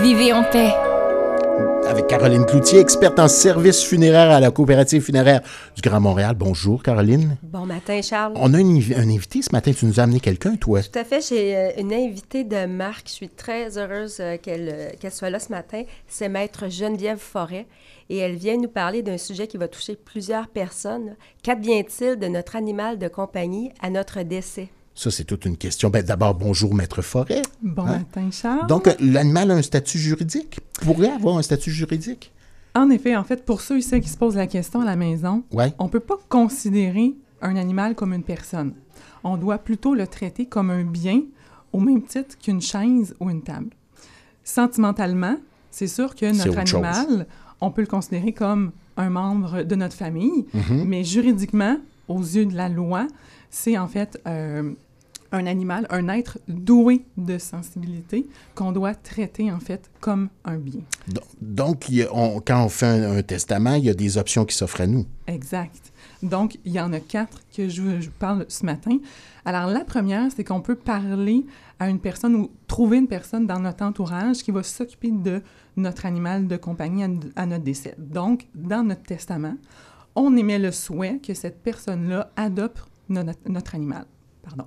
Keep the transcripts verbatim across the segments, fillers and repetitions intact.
Vivez en paix. Avec Caroline Cloutier, experte en services funéraires à la coopérative funéraire du Grand Montréal. Bonjour, Caroline. Bon matin, Charles. On a une, un invité ce matin. Tu nous as amené quelqu'un, toi? Tout à fait. J'ai euh, une invitée de marque. Je suis très heureuse euh, qu'elle euh, qu'elle soit là ce matin. C'est Maître Geneviève Forêt. Et elle vient nous parler d'un sujet qui va toucher plusieurs personnes. Qu'advient-il de notre animal de compagnie à notre décès? Ça, c'est toute une question. Ben, d'abord, bonjour, Maître Forêt. Bon hein? matin, Charles. Donc, l'animal a un statut juridique? Pourrait avoir un statut juridique? En effet, en fait, pour ceux et celles qui se posent la question à la maison, ouais. on ne peut pas considérer un animal comme une personne. On doit plutôt le traiter comme un bien, au même titre qu'une chaise ou une table. Sentimentalement, c'est sûr que notre animal, chose. on peut le considérer comme un membre de notre famille, mm-hmm. mais juridiquement, aux yeux de la loi, c'est en fait euh, un animal, un être doué de sensibilité qu'on doit traiter en fait comme un bien. Donc, il y a, on, quand on fait un, un testament, il y a des options qui s'offrent à nous. Exact. Donc, il y en a quatre que je, je parle ce matin. Alors, la première, c'est qu'on peut parler à une personne ou trouver une personne dans notre entourage qui va s'occuper de notre animal de compagnie à, à notre décès. Donc, dans notre testament, on émet le souhait que cette personne-là adopte notre, notre animal. Pardon.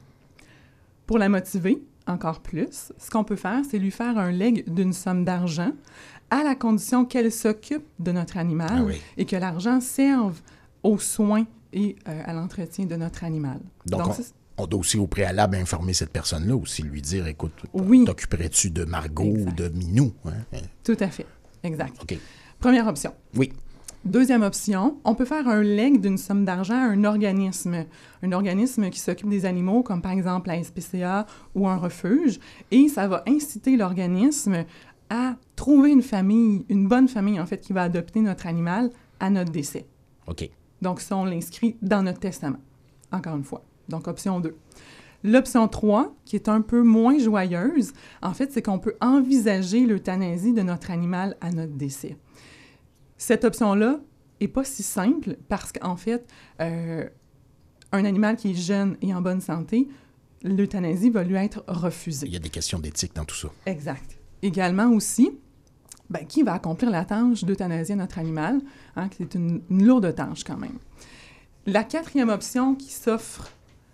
Pour la motiver encore plus, ce qu'on peut faire, c'est lui faire un legs d'une somme d'argent à la condition qu'elle s'occupe de notre animal ah oui. et que l'argent serve aux soins et euh, à l'entretien de notre animal. Donc, Donc on, on doit aussi au préalable informer cette personne-là aussi, lui dire, écoute, oui. t'occuperais-tu de Margot exact. ou de Minou? Hein? Tout à fait, exact. OK. Première option. Oui. Deuxième option, on peut faire un legs d'une somme d'argent à un organisme, un organisme qui s'occupe des animaux, comme par exemple la S P C A ou un refuge, et ça va inciter l'organisme à trouver une famille, une bonne famille en fait, qui va adopter notre animal à notre décès. OK. Donc ça, on l'inscrit dans notre testament, encore une fois. Donc option deux. L'option trois, qui est un peu moins joyeuse, en fait, c'est qu'on peut envisager l'euthanasie de notre animal à notre décès. Cette option-là n'est pas si simple parce qu'en fait, euh, un animal qui est jeune et en bonne santé, l'euthanasie va lui être refusée. Il y a des questions d'éthique dans tout ça. Exact. Également aussi, ben, qui va accomplir la tâche d'euthanasier notre animal? Hein, c'est une, une lourde tâche quand même. La quatrième option qui s'offre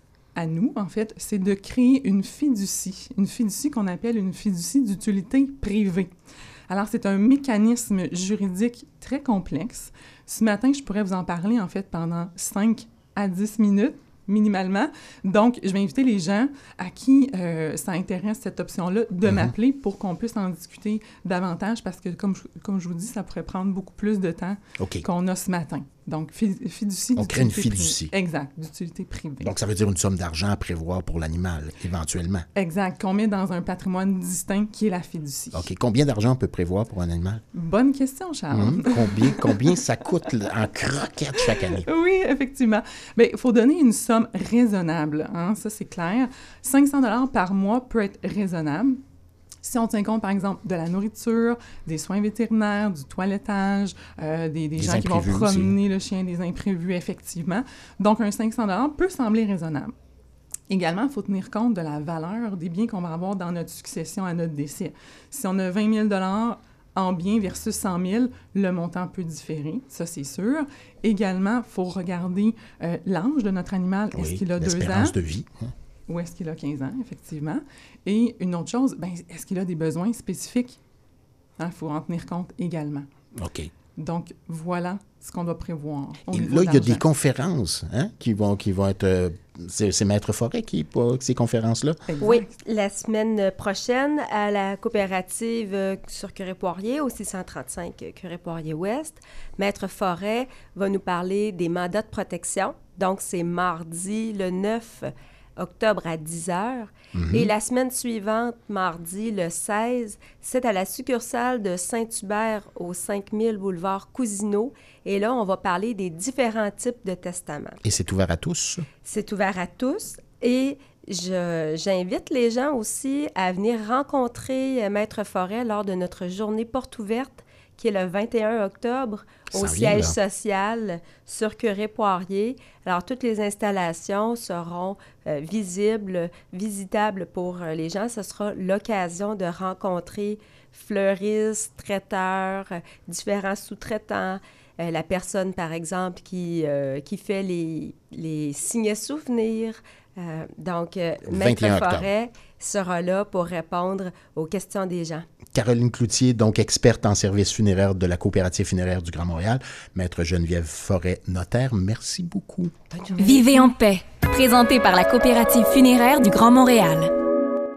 à nous, en fait, c'est de créer une fiducie, une fiducie qu'on appelle une fiducie d'utilité privée. Alors, c'est un mécanisme juridique très complexe. Ce matin, je pourrais vous en parler, en fait, pendant cinq à dix minutes, minimalement. Donc, je vais inviter les gens à qui euh, ça intéresse cette option-là de mm-hmm. m'appeler pour qu'on puisse en discuter davantage parce que, comme je, comme je vous dis, ça pourrait prendre beaucoup plus de temps okay. qu'on a ce matin. Donc, fiducie On crée une fiducie. Privée. Exact, d'utilité privée. Donc, ça veut dire une somme d'argent à prévoir pour l'animal, éventuellement. Exact, qu'on met dans un patrimoine distinct qui est la fiducie. OK. Combien d'argent on peut prévoir pour un animal? Bonne question, Charles. Mmh. Combien, combien ça coûte en croquettes chaque année? Oui, effectivement. Bien, il faut donner une somme raisonnable, hein? Ça, c'est clair. cinq cents dollars par mois peut être raisonnable. Si on tient compte, par exemple, de la nourriture, des soins vétérinaires, du toilettage, euh, des, des, des gens qui vont promener aussi. Le chien, des imprévus, effectivement. Donc, un cinq cents dollars peut sembler raisonnable. Également, il faut tenir compte de la valeur des biens qu'on va avoir dans notre succession à notre décès. Si on a vingt mille dollars en biens versus cent mille, le montant peut différer, ça c'est sûr. Également, il faut regarder euh, l'âge de notre animal. Oui, est-ce qu'il a deux ans? L'espérance de vie. Hein? Ou est-ce qu'il a quinze ans, effectivement? Et une autre chose, ben, est-ce qu'il a des besoins spécifiques? Il hein, faut en tenir compte également. OK. Donc, voilà ce qu'on doit prévoir. Et là, il y a des conférences hein, qui, vont, qui vont être... Euh, c'est, c'est Maître Forêt qui pour ces conférences-là? Exact. Oui, la semaine prochaine, à la coopérative euh, sur Curé-Poirier, au six cent trente-cinq Curé-Poirier-Ouest, Maître Forêt va nous parler des mandats de protection. Donc, c'est mardi le neuf octobre à dix heures. Mm-hmm. Et la semaine suivante, mardi le seize, c'est à la succursale de Saint-Hubert au cinq mille boulevard Cousineau. Et là, on va parler des différents types de testaments. Et c'est ouvert à tous? C'est ouvert à tous. Et je, j'invite les gens aussi à venir rencontrer Maître Forêt lors de notre journée porte ouverte qui est le vingt et un octobre, Ça au vient, siège là. social sur Curé-Poirier. Alors, toutes les installations seront euh, visibles, visitables pour euh, les gens. Ce sera l'occasion de rencontrer fleuristes, traiteurs, euh, différents sous-traitants, euh, la personne, par exemple, qui, euh, qui fait les, les signets souvenirs. Euh, donc, euh, Maître vingt et un octobre. Forêt sera là pour répondre aux questions des gens. Caroline Cloutier, donc experte en services funéraires de la Coopérative funéraire du Grand Montréal. Maître Geneviève Forêt, notaire, merci beaucoup. Bonne journée. Vivez en paix, présenté par la Coopérative funéraire du Grand Montréal.